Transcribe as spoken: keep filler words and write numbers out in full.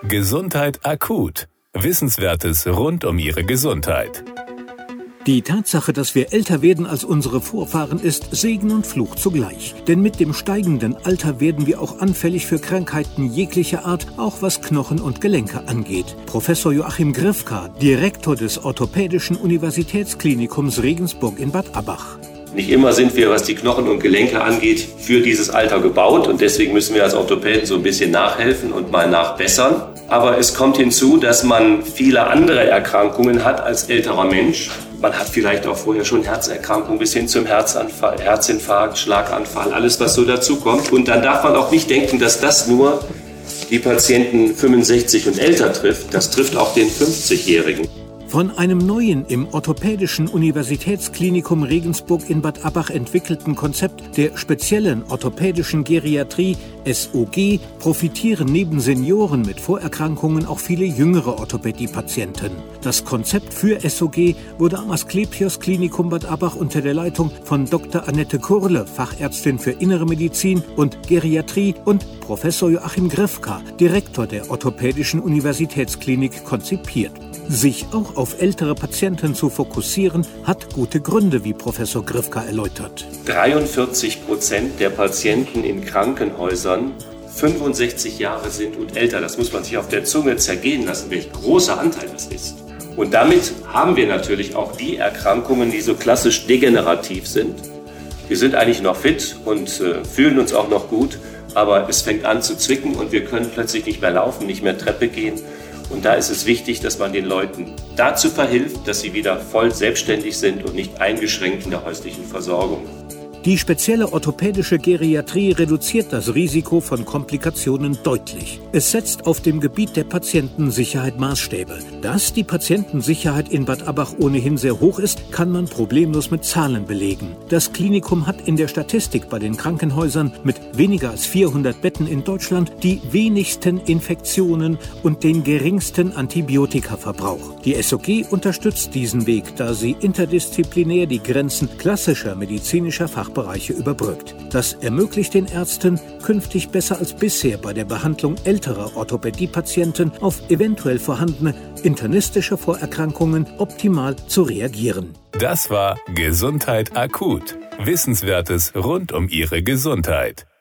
Gesundheit akut. Wissenswertes rund um Ihre Gesundheit. Die Tatsache, dass wir älter werden als unsere Vorfahren, ist Segen und Fluch zugleich. Denn mit dem steigenden Alter werden wir auch anfällig für Krankheiten jeglicher Art, auch was Knochen und Gelenke angeht. Professor Joachim Grifka, Direktor des Orthopädischen Universitätsklinikums Regensburg in Bad Abbach. Nicht immer sind wir, was die Knochen und Gelenke angeht, für dieses Alter gebaut und deswegen müssen wir als Orthopäden so ein bisschen nachhelfen und mal nachbessern. Aber es kommt hinzu, dass man viele andere Erkrankungen hat als älterer Mensch. Man hat vielleicht auch vorher schon Herzerkrankungen bis hin zum Herzanfall, Herzinfarkt, Schlaganfall, alles was so dazu kommt. Und dann darf man auch nicht denken, dass das nur die Patienten fünfundsechzig und älter trifft. Das trifft auch den fünfzigjährigen. Von einem neuen im Orthopädischen Universitätsklinikum Regensburg in Bad Abbach entwickelten Konzept der speziellen orthopädischen Geriatrie S O G profitieren neben Senioren mit Vorerkrankungen auch viele jüngere Orthopädie-Patienten. Das Konzept für S O G wurde am Asklepios Klinikum Bad Abbach unter der Leitung von Doktor Annette Kurle, Fachärztin für Innere Medizin und Geriatrie, und Professor Joachim Grifka, Direktor der Orthopädischen Universitätsklinik, konzipiert. Sich auch auf ältere Patienten zu fokussieren, hat gute Gründe, wie Professor Grifka erläutert. dreiundvierzig Prozent der Patienten in Krankenhäusern fünfundsechzig Jahre sind und älter. Das muss man sich auf der Zunge zergehen lassen, welch großer Anteil das ist. Und damit haben wir natürlich auch die Erkrankungen, die so klassisch degenerativ sind. Wir sind eigentlich noch fit und äh, fühlen uns auch noch gut, aber es fängt an zu zwicken und wir können plötzlich nicht mehr laufen, nicht mehr Treppe gehen. Und da ist es wichtig, dass man den Leuten dazu verhilft, dass sie wieder voll selbstständig sind und nicht eingeschränkt in der häuslichen Versorgung. Die spezielle orthopädische Geriatrie reduziert das Risiko von Komplikationen deutlich. Es setzt auf dem Gebiet der Patientensicherheit Maßstäbe. Dass die Patientensicherheit in Bad Abbach ohnehin sehr hoch ist, kann man problemlos mit Zahlen belegen. Das Klinikum hat in der Statistik bei den Krankenhäusern mit weniger als vierhundert Betten in Deutschland die wenigsten Infektionen und den geringsten Antibiotikaverbrauch. Die S O G unterstützt diesen Weg, da sie interdisziplinär die Grenzen klassischer medizinischer Fachbereiche Bereiche überbrückt. Das ermöglicht den Ärzten, künftig besser als bisher bei der Behandlung älterer Orthopädie-Patienten auf eventuell vorhandene internistische Vorerkrankungen optimal zu reagieren. Das war Gesundheit akut. Wissenswertes rund um Ihre Gesundheit.